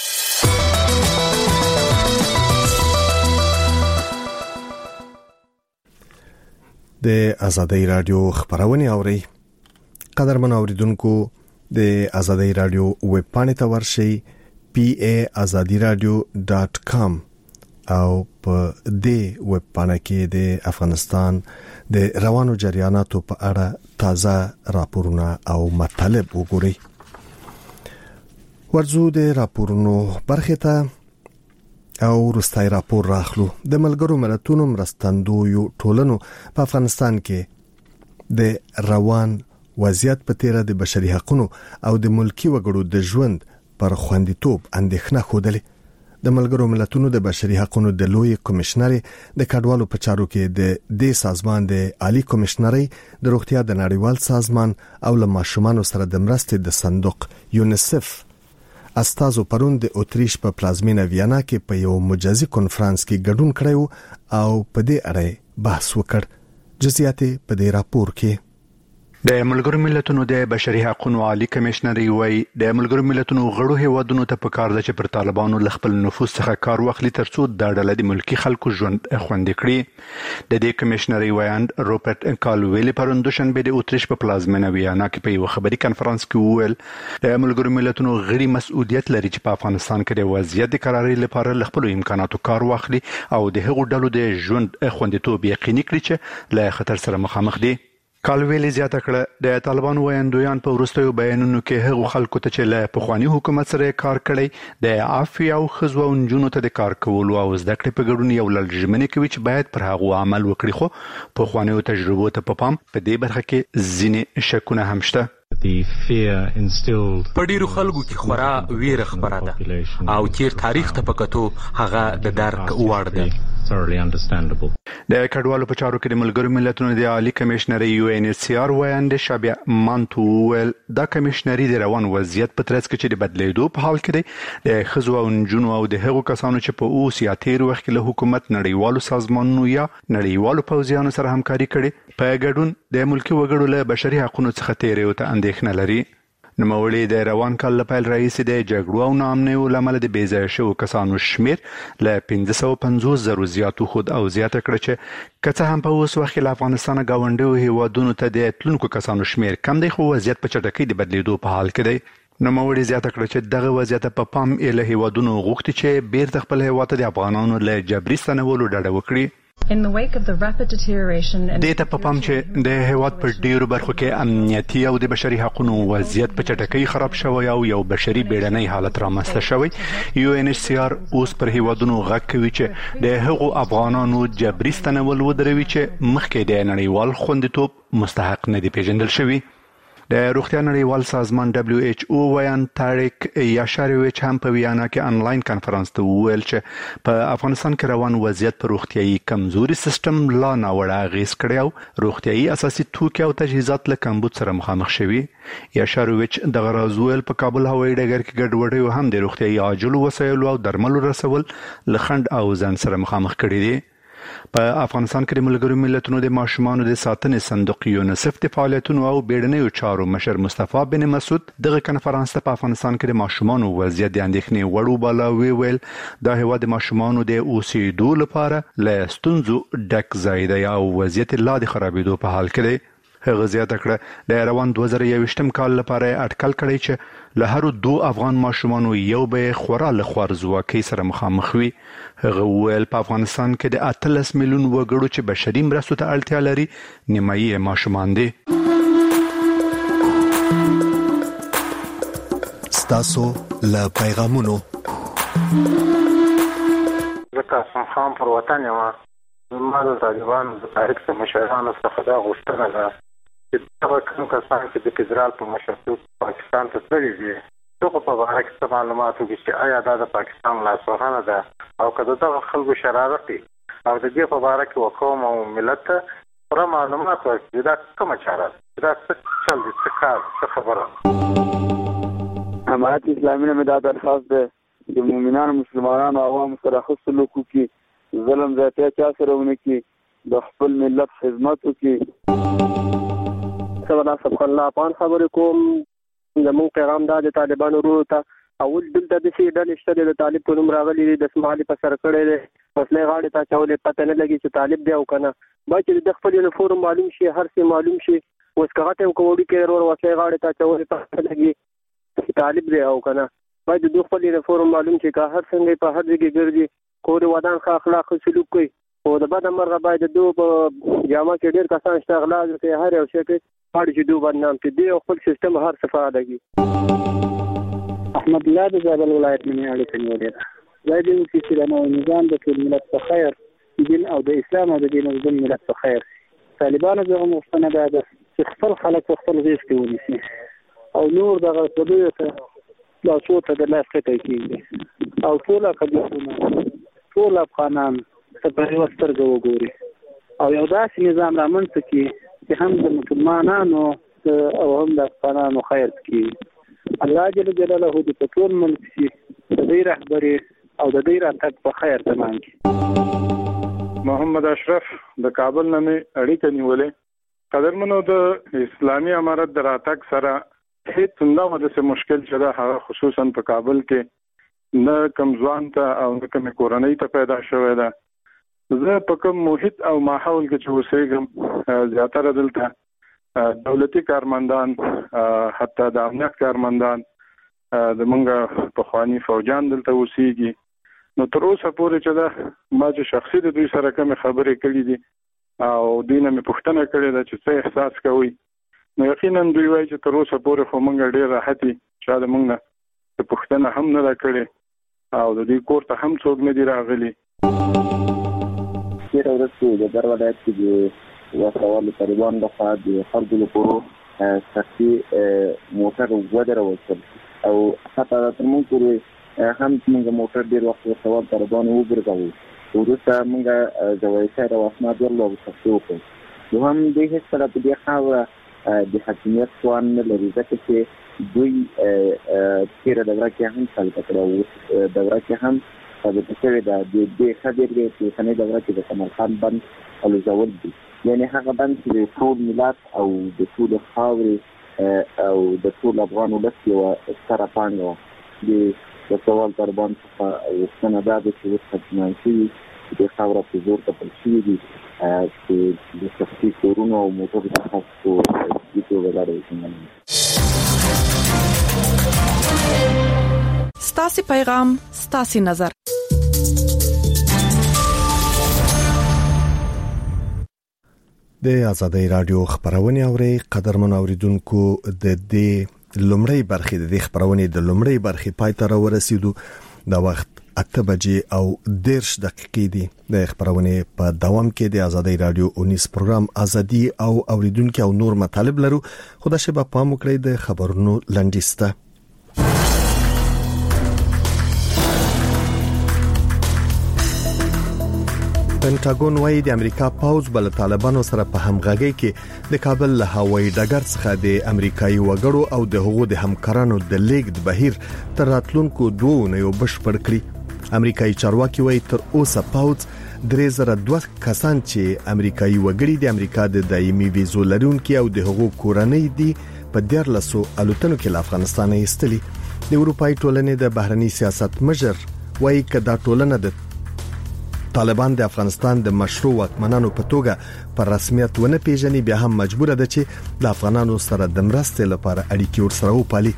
د آزادۍ رادیو خبرونه اوري. قدرمن اوریدونکو د آزادۍ رادیو ویب پاڼې ته ورشئ پی ای azadi radio dot com او په دې ویب پاڼه کې د افغانستان د روانو جریاناتو په اړه تازه راپورونه او مطالب وګورئ. ورزو د راپورونو برخه ته او وروستای راپور راخلو. د ملګرو ملتونو مرستندویو ټولنو په افغانستان کې د روان وضعیت په تیره د بشري حقوقو او د ملکی وګړو د ژوند پر خوندیتوب اندېښنه خوده. د ملګرو ملتونو د بشري حقوقو د لوی کمشنر د کډوالو په چارو کې د دې سازمان د عالی کمشنري د روغتیا د نړیوال سازمان او له ماشومان سره د مرستې د صندوق یونیسف استازو پرون د اتریش په پلازمینه ویانا کې په یو مجازي کنفرانس کې ګډون کړو او په دې اړه بحث وکړ. جزئیات په دې راپور کې. د ملګرو ملتونو د بشري حقوقو عالی کمشنري وایي د ملګرو ملتونو غړو هیوادونو ته پکار ده چې پر طالبانو ل خپل نفوذ څخه کار واخلي ترڅو د ډله د ملکی خلکو ژوند خوندي کړي. د دې کمشنري وایاند روبرت کالویل پرون دوشنبه د اتریش په پلازمینه ویانا کې په یو خبري کانفرنس کې وویل د ملګرو ملتونو غړي مسؤلیت لري چې په افغانستان کې د وضعیت د قرارې لپاره ل خپل امکاناتو کار واخلي او د هغو ډلو د ژوند خوندیتوب یقیني کړي چې له خطر سره مخامخ دي. کالویل زیاته کړه د طالبانو وایندویان په وروستیو بیانونو کې هغو خلکو ته چې له پخوانی حکومت سره کار کړی د عافیه او خزو او نجونو ته د کار کولو او زده کړې په ګډون یو لړژمنه کوي چې باید پر هغه عمل وکړي، خو پخوانیو تجربو ته په پام په دې برخه کې ځینې شکونه هم شته. په ډیرو خلکو کې خورا ویره خبره ده او چیر تاریخ ته پکاتو هغه د درک وړ دی. د کډوالو په چارو کې د ملګرو ملتونو د عالی کمشنري یو ان ایچ سی آر وایند شابه مانتو ول د کمشنري د روان وضعیت په ترڅ کې چې د بدلیدو په حال کې دی د خزو او نجونو او د هغو کسانو چې په اوس یا تیر وخت کې له حکومت نړیوالو سازمانونو یا نړیوالو پوځیانو سره همکاري کړي په ګډون د ملکی وګړو له بشري حقوقو څخه تیریو ته اندېښنه لري. نوموړي د روان کال لپاره رئیس د جګړو او ناامنیو لامل د بیځای شو کسانو شمیر ل پنځه سوه پنځوس زره زیاتو خود او زیاته کړ چې کڅه هم په اوس وخت له افغانستان غونډو هیوادونو ته د تلونکو کسانو شمیر کم دی خو وضعیت په چټکۍ د بدلیدو په حال کې دی. نوموړي زیاته کړ چې دغه وضعیت په پام له هیوادونو غوښتي چې بیرته خپل هیواد د افغانانو له جبري ستنولو ډډه وکړي. د ته په پام چې د هیواد په ډیرو برخو کې امنیتي او د بشري حقوقو وضعیت په چټکۍ خراب شوی او یو بشري بیړنۍ حالت رامنځته شوی. یو ان ایچ سی آر اوس پر هیوادونو غږ کوي چې د هغو افغانانو جبري ستنول ودروي چې مخکې د نړیوال خوندیتوب مستحق نه دي پیژندل شوی. د روغتیا نړیوال سازمان دبليو ایچ او ویان تاریک یاشارویچ هم په ویانا کې انلاین کانفرنس ته وویل چې په افغانستان کې روان وضعیت پر روغتیايي کمزوري سیستم لا ناوړه اغیز کړی او روغتیايي اساسي توکي او تجهیزات له کمبود سره مخامخ شوي. یاشارویچ دغه راز په کابل هوایي ډګر کې ګډوډي هم د روغتیايي عاجلو وسایلو او درملو رسول لخند او ځان سره مخامخ کړي دي. په افغانستان کې د ملګرو ملتونو د ماشومانو د ساتنې صندوق یونیسف د فعالیتونو او بیړنیو چارو مشر مصطفی بن مسعود دغه کانفرنس ته په افغانستان کې د ماشومانو وضعیت د اندېښنې وړ وباله ویل دا هیواد د ماشومانو د اوسېدو لپاره له ستونزو ډک ځای دی او وضعیت لا د خرابېدو په حال کې دی. هغه زیاته کړه د روان دوه زره یوویشتم کال لپاره اټکل کړی چې له هر دوه افغان ماشومانو یو به خورا له خوارزواکۍ سره مخامخ وي. هغه ویل په افغانستان کې د اتلس میلیون وګړو چې بشري مرستو ته اړتیا لري نیمایي ماشومان دي. ستاسو له پیغامونو زکه خام پر وطن یم ما د طالبانو د تاریخ مشرانو څخه دا غوښتنه ده چې هغه کوم کسان چې د فدرال په مشرتوب پاکستان ته تللي دي دغه په اړه کې معلومات وکړي چې آیا دا د پاکستان لاسوهنه ده او که دغه خلکو شرارت دي او د دې په اړه کې وقوم او ملت ته پوره معلومات ورکړي دا کومه چاره ده دا څه چل دي څه کار څه خبره. جماعت اسلامي نه دا درخواست ده د مؤمنانو مسلمانانو عوامو سره ښه سلوک وکړي ظلم زیاتیا چا سره ونه کې د خپل ملت خدمت وکړي. سبحان الله پان خبرې کوم زموږ پیغام دا د طالبانو ورو ته اول دلته د سي ډلې شته د طالب په نوم راغلي دي د اسماعیل په سر کړي دي مسلې غاړې ته چولې پته نه لګي چې طالب دی او کنه باید چې د خپل یونیفورم معلوم شي هر څه معلوم شي اوس کغه ته کوړي کې ورور وسلې غاړې ته چولې پته لګي طالب دی او کنه باید د خپل یونیفورم معلوم شي که هر څنګه په هر ځای ګرځي کور ودان ښه اخلاق سلوک کوي او د بد مرغه باید د دوه جامه کې ډیر کسان شته اغلا کوي هر یو شي کې پاړي چې دوه بدنام کې دی خپل سیستم هر صفه اداږي. احمد الله د زابل ولایت منی اړیکه نیولې زه دې چې د نو نظام د ټول ملت په خیر دین او د اسلام او د دین او د ملت په خیر طالبانو دغه مستند ده چې خپل خلک خپل غیږ کې ونیسي او نور دغه ټولو ته لا څوته د لاس کې کېږي او ټول قبیلونه ټول افغانان ته په یو سترګه وګوري او یو داسې نظام رامنځته کړي چې هم د مسلمانانو او هم د افغانانو خیر کړي. الله جل جلاله دې په ټول ملک کې د دې رهبري او د دې راتګ په خیر تمام کړي. محمد اشرف د کابل نه اړیکه نیولې قدرمنو د اسلامي امارت د راتګ سره هیڅ نه د څه مشکل چې دا هغه خصوصا په کابل کې نه کم ځوان ته او نه کم کورنۍ ته پیدا شوې ده. زه په کوم محیط او ماحول کې چې اوسېږم زیاتره دلته دولتي کارمندان حتی د امنیت کارمندان د منګه پخوانی فوجان دلته اوسېږي نو تر اوسه پورې چې دا ما چې شخصي د دوی سره کوم خبرې کړې دي او دینه مې پوښتنه کړې ده چې څه احساس کوي نو یقینا دوی وایي چې تر اوسه پورې خو موږ ډېر راحت یو چې د موږ نه پوښتنه هم نه کړې او د دې کور ته هم څوک نه دی راغلی. ډېر ورته د در ولایت کې د وسوالو طالبان د خوا د خلکو لپاره سختي موټر ودرول او حتی تر موږ پورې هم موږ موټر ډېر وخت وسوال طالبان وګرځاوه وروسته موږ ځوایي د واسناد ورلو سختي وکړو نو هم د هیڅ سره په دې خاوره د حاکمیت توان نه لري ځکه چې دوی تېره دوره کې هم ثابته کړې وه دوره کې هم ثابته شوې ده د دې ښه بېلګه یې چې اوسنۍ دوره کې د سمرقند بند الوزول دي یعنې هغه بند چې د ټول ملت او د ټولې خاورې او د ټول افغان ولس یو ستره پانګه د سوال طالبان څخه وسنه ده چې وسخت شي د خاورې په زور ته پلشي دي چې د سختي کورونو او موټر تخصص د توګه لري. ستاسي پیغام ستاسي نظر. د آزادۍ رادیو خبرونه اوري قدرمن اوریدونکو د دې لومړی برخه د دې خبرونه د لومړی برخه پای ته ورسېدو. د وخت اته بجې او دیرش دقیقې دي. د خبرونه په دوام کې د آزادۍ رادیو اونیس پروګرام ازادي او اوریدونکو او نور مطالب لرو. خدای شي په پام وکړئ د خبرونو لنډیسته. پنټاګون وايي د امریکا پوځ بل طالبانو سره په همغږي کې د کابل له هوایي ډګر څخه د امریکایي وګړو او د هغو د همکارانو د لیږد بهیر تر راتلونکو دوه نه یو بشپړ کړی. امریکایي چارواکي وايي تر اوسه پوځ درې زره دوه کسان چې امریکایي وګړي د امریکا د دایمي ویزو لرونکي او د هغو کورنۍ دي په دیارلسو الوتنو کې له افغانستان ایستلي. د اروپای ټولنې د بهرنی سیاست مشر وايي کدا ټولنه د طالبان د افغانستان د مشروع واکمنانو په توګه پر رسمیت ونه پیژني بیا هم مجبور ده چې د افغانانو سره د مرستې لپاره اړیکې ورسره وپالي.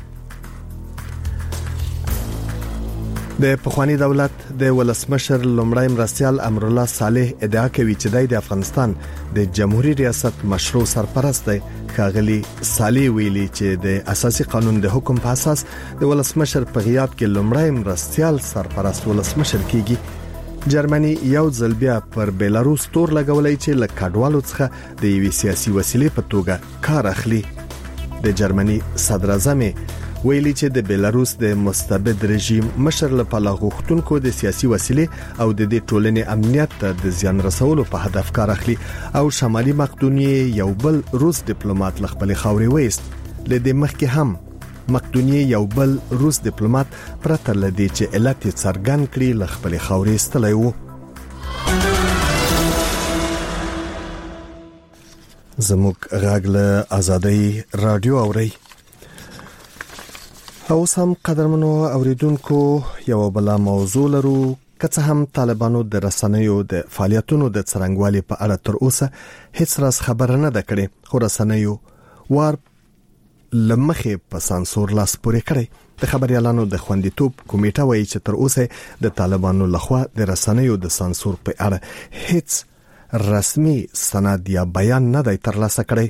د پخوانی دولت د ولسمشر لومړی مرستیال امرالله صالح ادعا کوي چې د افغانستان د جمهوریت ریاست مشروع سرپرست دی. ښاغلي صالح ویلي چې د اساسي قانون د حکم په اساس د ولسمشر په غیاب کې لومړی مرستیال سرپرست ولسمشر کیږي. جرمني یو ځل بیا پر بیلاروس تور لګولای چې له کډوالو څخه د یوې سیاسي وسیلې په توګه کار اخلي. د جرمني صدر اعظم ویلي چې د بیلاروس د مستبد رژیم مشر لپاره غوښتونکو د سیاسي وسیلې او د دې ټولنې امنیت ته د زیان رسولو په هدف کار اخلي او شمالي مقدونیې یو بل روس ډیپلوماټ ل خپل خاورې وېست. لدې مخکې هم مقدونیې یو بل روس ډیپلوماټ پرته لدی چې علت څرګند کړي ل خپل خاورې استلای وو. زموږ غاګله آزادۍ رادیو اوري. او سم قدرمنو اوریدونکو یو بل موضوع لرو. که هم طالبانو د رسنیو د فعالیتونو د څرنګوالي په اړه تر اوسه هیڅ راز خبره نه ده کړې، خو رسنیو وار لمخه په سانسور لاس پورې کړی. د خبريالانو د خوندیتوب کمیټه وایي چې تر اوسه د طالبانو لخوا د رسنیو د سانسور په اړه هیڅ رسمي سند یا بیان نه دی ترلاسه کړی.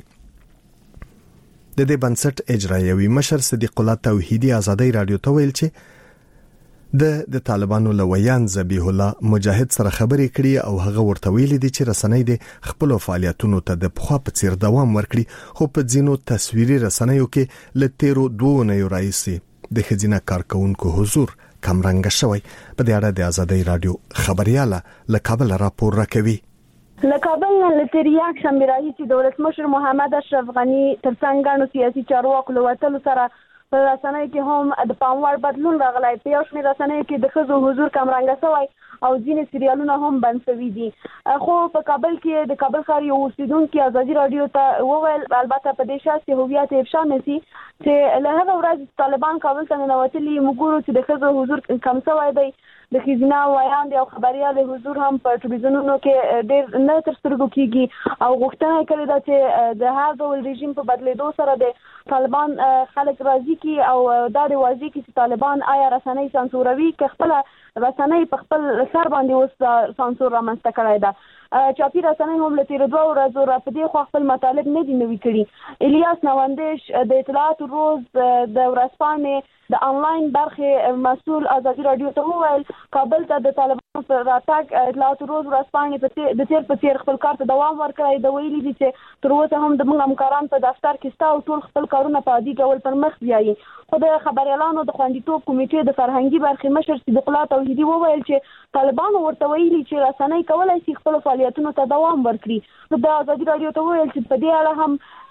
د دې بنسټ اجرایوي مشر صدیق الله توحیدی آزادۍ رادیو ته ویل چې د د طالبانو لویان ذبیح الله مجاهد سره خبرې کړي او هغه ورته ویلي دي چې رسنۍ د خپل فعالیتونو ته د پخوا په څیر دوام ورکړي، خو په ځینو تصویري رسنیو کې ل تیرو دوه نه یو راځي د خزینه کارکونکو حضور کمرنګ شوی. په دې اړه د آزادۍ رادیو خبرياله له کابل راپور راکوي. له کابل نه لتریاک شنبه راهیسې د ولسمشر محمد اشرف غنی ترڅنګ سیاسي چارواکو له وټلو سره په رسنۍ کې هم د پاموړ بدلون راغلی. په یو شمېر رسنیو کې د ښځو حضور کمرنګه شوی او ځینې سریالونه هم بند شوي دي. خو په کابل کې د کابل ښار یو اوسیدونکي آزادي رادیو ته وویل، البته په دې شرط چې هویت افشا نه شي، چې له هغه ورځې طالبان کابل ته ننوتلي موږ ګورو چې د ښځو حضور کم شوی دی. د ښځینه ویاندې او خبریال حضور هم په ټلویزیونونو کې ډېر نه تر سترګو کېږي او غوښتنه یې کړې ده چې د هر ډول رژیم په بدلېدو سره د طالبان خلک راضي کړي او دا د واضح کړي چې طالبان آیا رسنۍ سانسوروي که خپله رسنۍ په خپل سر باندې اوس سانسور رامنځته کړی ده. چاپی رسنۍ هم له تیرو دوه ورځو را په دې خوا خپل مطالب نه دي نوي کړي. الیاس نوندش د اطلاعات روز د ورځپاڼې د انلاین برخې مسؤل آزادي رادیو ته وویل کابل ته د طالبانو پر راتګ اطلاعات روز ورځپاڼې د تیر په تیر خپل کار ته دوام ورکړی. د ویلي دي چې تر اوسه هم د موږ همکاران په دفتر کې ستا او ټول خپل کارونه په عادي ډول پر مخ بیایي. خو د خبریالانو د خوندیتوب کمیټې د فرهنګي برخې مشر صدیق الله توحیدی وویل چې طالبانو ورته ویلي چې رسنۍ کولای شي خپل فعالیتونو ته دوام ورکړي. د آزادي رادیو ته وویل چې په دې اړه هم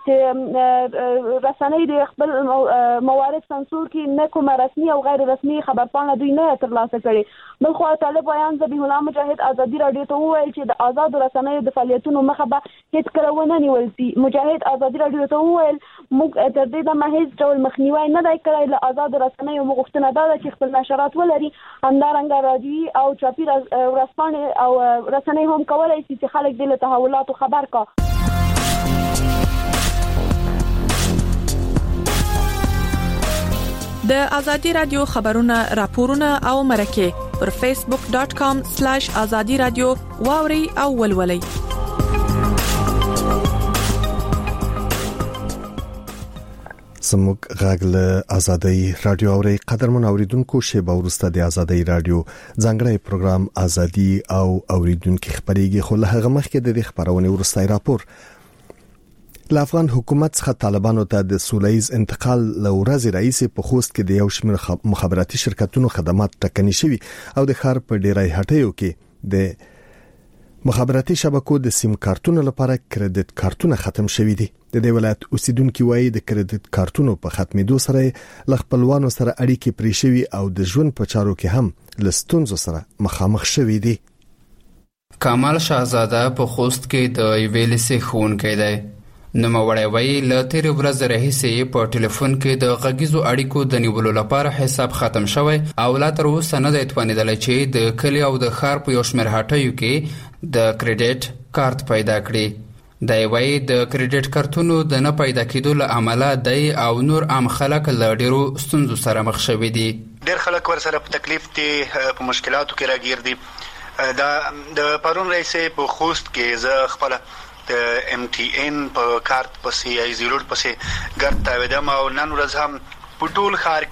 چې رسنۍ د خپل موارد سانسور کې نه کومه رسمي او غیر رسمي خبرپاڼه دوی نه ترلاسه کړي. بل خو طالب بیان ذبیح الله مجاهد ازادي رادیو ته وویل چې د آزاد رسنیو د فعالیتونو مخه به هیڅ کله ونه نیول شي. مجاهد ازادي رادیو ته وویل موږ تر دې دمه هیڅ ډول مخنیوي نه دی کړی له آزاد رسنیو. موږ غوښتنه دا ده چې خپل نشرات ولري، همدارنګه رادیوي او چاپي ورځپاڼې او رسنۍ هم کولای شي چې خلک دې له تحولاتو خبر کا. د ازادي رادیو خبرونه، راپورونه او مرکه پر فیسبوک ډاٹ کام سلیش ازادي رادیو واوري او ولولي. زموږ غږ له ازادي رادیو اوري. قدرمن اوریدونکو، شیبه ورسته د ازادي رادیو ځانګړی پروګرام ازادي او اوریدونکو خبريږي. خو له هغه مخکې د خبرونه ورسته راپور له افغان حکومت څخه طالبانو ته د سولهییز انتقال لورځ رئیس په خوست کې د یو شمېر مخابراتي شرکتونو خدمات ټکني شوي او د خار په ډیرای هټیو کې د مخابراتي شبکو د سیم کارتونو لپاره کریډټ کارتونه ختم شوي دي. د دې ولایت اوسیدونکو وايي د کریډټ کارتونو په ختمېدو سره ل خپلوانو سره اړیکې پرې شوي او د ژوند په چارو کې هم لستونزو سره مخامخ شوي دي. کمال شاهزاده په خوست کې د ویلسې خونکې دی. نو مړی وی له تیر ورځ راهیسې په ټلیفون کې د غږیزو اړیکو د نیولو لپاره حساب ختم شوی او لا تر اوسه نه دی توانیدلی چې د کلی او د ښار په یو شمېر هټیو کې د کریډټ کارت پیدا کړي. دی وی د کریډټ کارتونو د نه پیدا کېدو له امله دی او نور عام خلک له ډیرو ستونزو سره مخ شوي دي. ډیر خلک ورسره په تکلیف دي، په مشکلاتو کې راګیر دي. دا د پرون رئیسې په خوست کې زه خپل د ام ټي ان په کارت پسې ای زیرو پسې ګرد تاویدم او نن ورځ هم په ټول ښار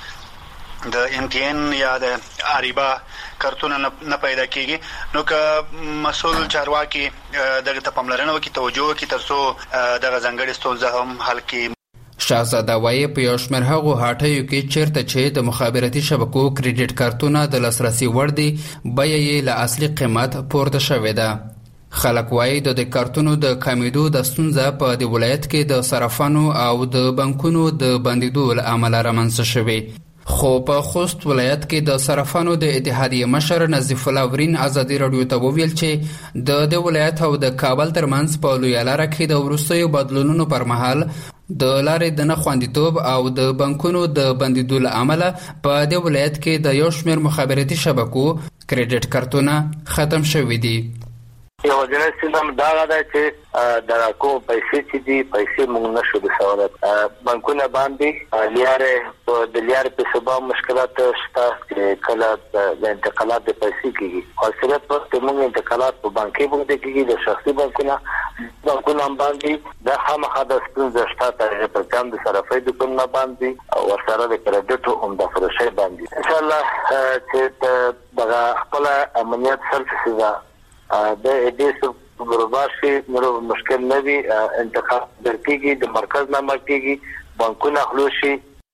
کې د ام ټي ان یا د اریبا کارتونه نه پیدا کیږي. نو که مسؤل چارواکي دغه ته پاملرنه وکړي، توجه وکړي ترڅو دغه ځانګړې ستونزه هم حل کړي. شاهزاده وایي په یو شمېر هغو هټیو کې چیرته چې د مخابراتي شبکو کریډټ کارتونه د لاسرسي وړ دي، بیه یې له اصلي قیمت پورته شوې ده. خلک وایي د دې کارتونو د کمیدو د ستونزه په د ولایت کې د صرافانو او د بانکونو د بندیدو له امله رامنځته شوې. خو په خوست ولایت کې د صرافانو د اتحادیې مشر نظیف الله ورین ازادي رادیو ته وویل چې د د ولایت او د کابل ترمنځ په لویه لاره کې د وروستیو بدلونونو پر مهال د لارې د نه خوندیتوب او د بانکونو د بندیدو له امله په د ولایت کې د یو شمېر مخابراتي شبکو کریډټ کارتونه ختم شوي دي. یو ځای سیستم دا غواړي چې د راکو پیسې چې دي پیسې موږ نشو د سوالات بانکونه باندې لیاره په د لیاره په سبب مشکلات شته چې کله د انتقالات د پیسې کیږي او صرف په موږ انتقالات په بانکي باندې کیږي د شخصي بانکونه بانکونه باندې د خامخا د ستونزې شته چې په کم د صرافۍ د کومه باندې او سره د کریډټ هم د فروشي باندې ان شاء الله چې دغه خپل امنیت سره د دې څه برابرشي نور مشکل نه وي. انتخاب درکېږي د مرکز نه مرکېږي بانکونه خلوشي.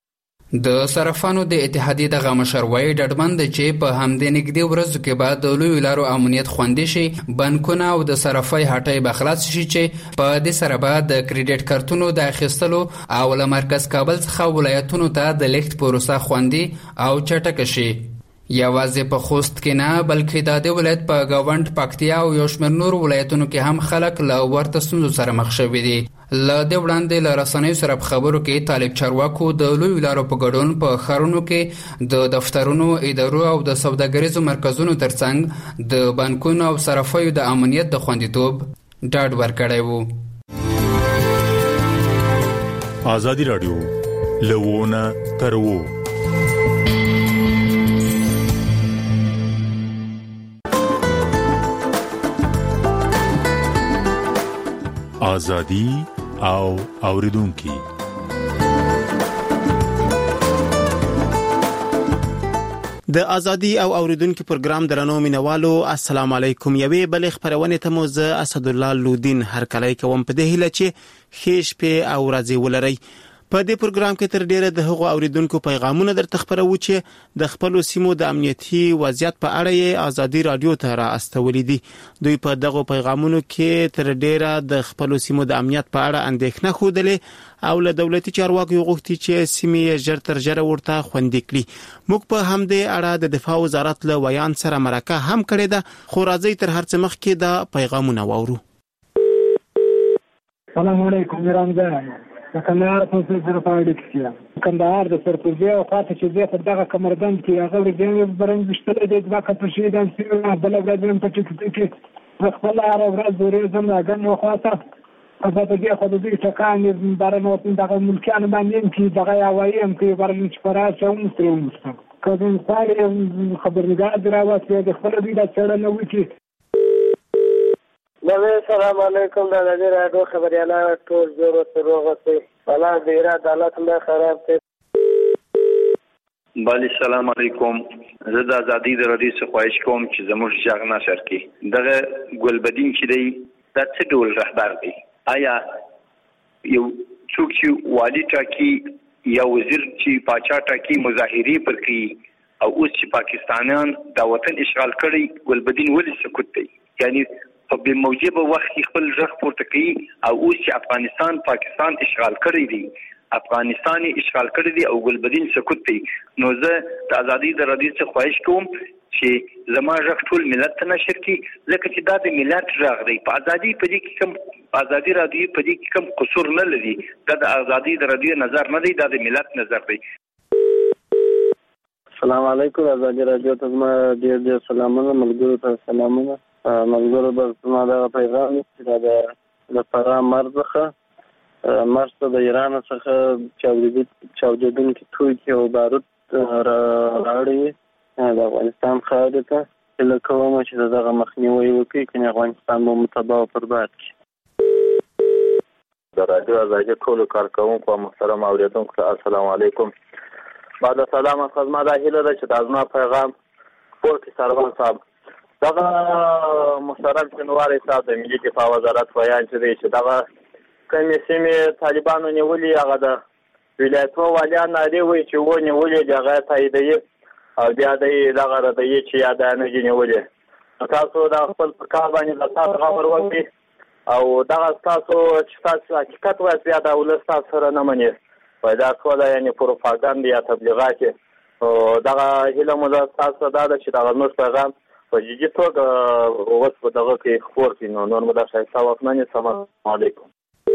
د صرافانو د اتحادیې دغه مشر وایي ډاډمن دی چې په همدې نږدې ورځو کې به د لویو لارو امنیت خوندي شي، بانکونه او د صرافۍ هټۍ به خلاص شي چې په دې سره به د کریډټ کارتونو د اخیستلو او له مرکز کابل څخه ولایتونو ته د لیږد پروسه خوندي او چټکه شي. یوازې په خوست کې نه بلکې د دې ولایت په گاوند، پکتیا او یو شمېر نور ولایتونو کې هم خلک له ورته ستونزو سره مخ شوي دي. له دې وړاندې له رسنیو سره په خبرو کې طالب چارواکو د لویو لارو په ګډون په ښارونو کې د دفترونو، ادارو او د سوداګریزو مرکزونو ترڅنګ د بانکونو او صرافیو د امنیت د خوندیتوب ډاډ ورکړی وو. ازادي رادیو لوونه ترو ازادي او اوریدونکو. د ازادي او اوریدونکو پروګرام درنو مینوالو السلام علیکم. یوې بلې خبرونه ته مو زه اسد الله لودین هر کله کوم په دې هله چې خېش په او راځي ولري. په دې پروګرام کې تر ډیره د هغو اوریدونکو پیغامونه درته خبرو چې د خپل سیمو د امنیتي وضعیت په اړه یې ازادي رادیو ته را استولې دي. دوی په دغه پیغامونو کې تر ډیره د خپل سیمو د امنیت په اړه اندېښنه خوده او له دولتي چارواکو غوښتي چې سیمې ژر تر ژره ورته خوندي کړي. موږ په همدې اړه د دفاع وزارت له ویان سره مرکه هم کړې ده، خو راځي تر هر څه مخکې د پیغامونه واورو. السلام علیکم رمضان د کندهار په سر پاړې کې کندهار د سرپوزي او خاطر چې زه په دغه کمربند کې هغه ورځې برنګ بشتل د ځکه په شي د سیمه بل ورځې په ټیک کې خپل هر ورځ ورې زم راګن نو خاطر په دې خو د دې ټکان بارنو دغه ملکیان باندې چې دغه یاویم کې برنګ چې پراشه او مستوم کله مثال خبرنګار دراوسته د خپل دې د چړنه وکی. السلام علیکم د نړۍ راډیو خبريالان ټول زور او روغتي الله دې عدالت نه خراب کړي. بل السلام علیکم، زه د ازادي د رادیو څخه خواهش کوم چې زموږ ځای نشر کړي. دغه ګلبدین چې دی د څه ډول رهبر دی؟ آیا یو څوک چې والی ټاکي یا وزیر چې پاچا ټاکي مظاهري پر کوي او اوس چې پاکستانیان د وطن اشغال کړي ګلبدین ولې سکوت دی؟ یعنی په بې موجبه وخت کې خپل ژغ پورته کوي او اوس چې افغانستان پاکستان اشغال کړی دی، افغانستان اشغال کړی دی او ګلبدین سکوت دی. نو زه د ازادي د رادیو څخه خواهش کوم چې زما ژغ ټول ملت ته نشر کړي، ځکه چې دا د ملت ژغ دی. په ازادي په دې کې کوم ازادي رادیو په دې کې کوم قصور نه لري، دا د ازادي د رادیو نظر نه دی، دا د ملت نظر دی. السلام علیکم ازادي رادیو ته زما ډیر ډیر سلامونه، ملګرو ته سلامونه. ملګرو به زما دغه پیغام چې دا د فراه مرزخه مرسته د ایران څخه چاودېدونکي توکي او بارود راوړي د افغانستان خاورې ته، هیله کوم چې دغه مخنیوی وکړي، کنې افغانستان به متباه او برباد کړي. د رادیو ازادي ټولو کارکوونکو او محترم اورېدونکو ته السلام علیکم. بعد سلام څخه زما دا هیله ده چې دا زما پیغام پورته سروان صاحب دغه محترم شنواری صاحب د ملي دفاع وزارت ویان چې دی چې دغه کومې سیمې طالبانو نیولي هغه د ولایتونو والیان نارې وایي چې و نیولې دي هغه تاییدوي او بیا دی دغه ردوي چې یا دا نه دي نیولې. تاسو د خپل په کار باندې د تاسو خبر وکړئ او دغه تاسو چې تاسو حقیقت وایي بیا د ولس تاسو سره نه مني وایي دا ټوله یعنې پروپاګاندا یا تبلیغات او دغه هیله مو ده تاسو دا ده چې دغه زموږ پیغام په جدي توګه اوس په دغه کې خپور کړي. نو نور مو دا ښایسته واکمني. السلام علیکم.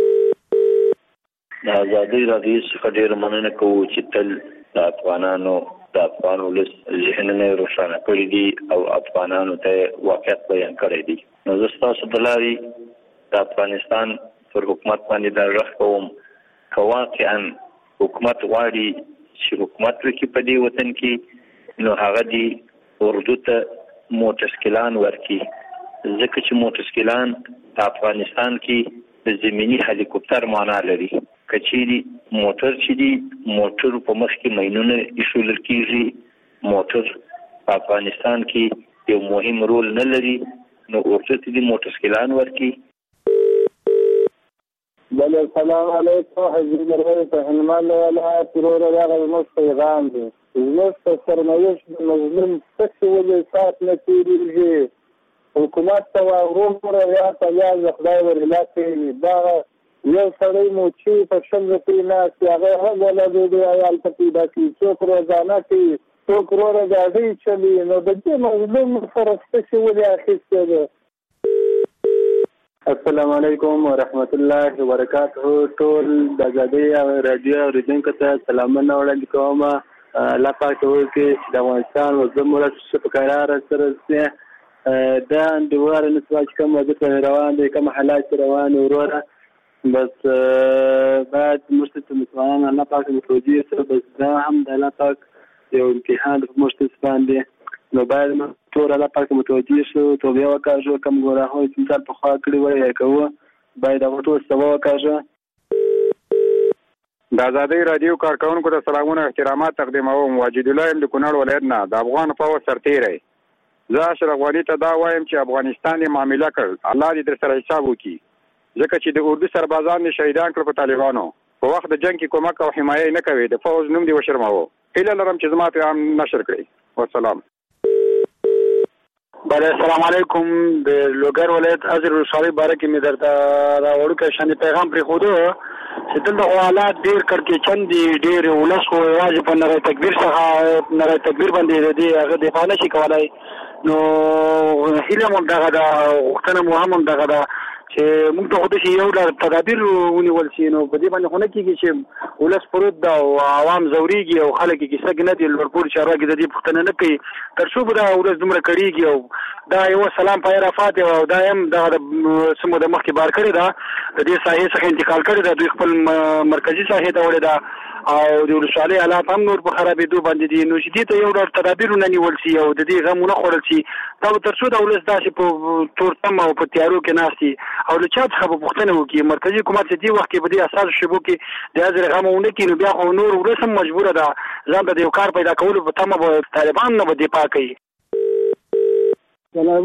د ازادي رادیو څخه ډېره مننه کوو چې تل د افغانانو د افغان ولس ذهنونه روښانه کړي دي او افغانانو ته واقعیت بیان کړی دي. نو زه ستاسو د لارې د افغانستان پر حکومت باندې دا غږ کوم که واقعا حکومت غواړي چې حکومت وکړي په دې وطن کې، نو هغه دي اردو ته موټرسکلان ورکی، ځکه چې موټرسکلان په افغانستان کې د زمینی هلیکوپټر معنا لري. کچېری موټر چې دی موټر په مخ کې مینونه ایښول کېږي، موټر په افغانستان کې یو مهم رول نه لري، نو اردو ته دی موټرسکلان ورکی. بل السلام علیکم حضرت مرغه په هلمند ولایت پرور راغلی موږ پیغام دی زموږ په سرنوشت د مظلوم څه ولې سات نه تېرېږي حکومت ته وروره یا ته یا خدای ورلا کوي. دا یو سړی مو چې په شل روپۍ ناست هغه هم ولګېدی عیال په پیدا کوي، څوک روزانه کوي، څوک وروره ګاډۍ چلي، نو د دې مظلوم سره څه ولې اخیستې ده. السلام علیکم ورحمت الله وبرکاته. ټول د ازادي رادیو اوریدونکو ته سلامونه وړاندې کوم. الله پاک وکړي چې د افغانستان وضع مولت په قرار سره سي دا اندوار نه سوا چې کوم وضع روان دي، کوم حالات روان وروره بس بعد مرتد مسلمان الله پاک متوجه سره بس دا هم د الله پاک یو امتحان د مرتد باندې، نو باید ټول الله پاک متوجه شو توبه وکړو، کوم ګناهونه چې مثال په خوا کړی وای یا کوه باید هغه ټول سبا وکړو. د ازادي رادیو کارکونکو ته سلامونه احترامات تقدیموم. واجد الله د کونړ ولایت نه د افغان فوج سرتیری. زه اشرف غنی ته دا وایم چې افغانستان یې معامله کړ، الله دې در سره حساب وکړي، ځکه چې د اردو سربازان شهیدان کړ په طالبانو. په وخت د جنگ کې کومک او حمایه نه کوي د فوز نوم دی وشرماوه اله لرم چې زما ته عام نشر کړی والسلام. بله السلام علیکم. د لوګر ولایت ازر ولسوالۍ باره کې مې درته راوړو که شانې پیغام پرېښودو چې دلته حالات ډېر کړکېچن دي، ډېر ولس خو یوازې په نری تکبیر څخه نری تکبیر باندې د دې هغه دفاع نه شي کولی. نو هیله مو همدغه ده، غوښتنه مو هم همدغه ده چې موږ ته خو داسې یو ډول تدابیر ونیول شي. نو په دې باندې خو نه کېږي چې ولس پروت ده او عوام ځورېږي او خلک یې کیسه نه دي، لوړپوړي چارواکي د دې پوښتنه نه کوي تر څو به دغه ولس دومره کړېږي. او دا یوه سلام پای رافات او دا هم دغه د څه موده مخکې بار کړې ده، د دې ساحې څخه انتقال کړې ده، دوی خپل مرکزي ساحې ته وړې ده او د ولسوالۍ حالات هم نور په خرابېدو باندې دي. نو چې دې ته یو ډول تدابیر ونه نیول شي او د دې غم ونه خوړل شي، دا به تر څو د ولس داسې په تورتم او په تیارو کې ناست دي او له چا څخه به پوښتنه وکړي. مرکزي حکومت چې دې وخت کې په دې اساسو شیبو کې د هغې غم ونه کړي، نو بیا خو نور ولس هم مجبوره ده ځان ته د یو کار پیدا کولو په تمه به طالبان نه به دفاع کوي.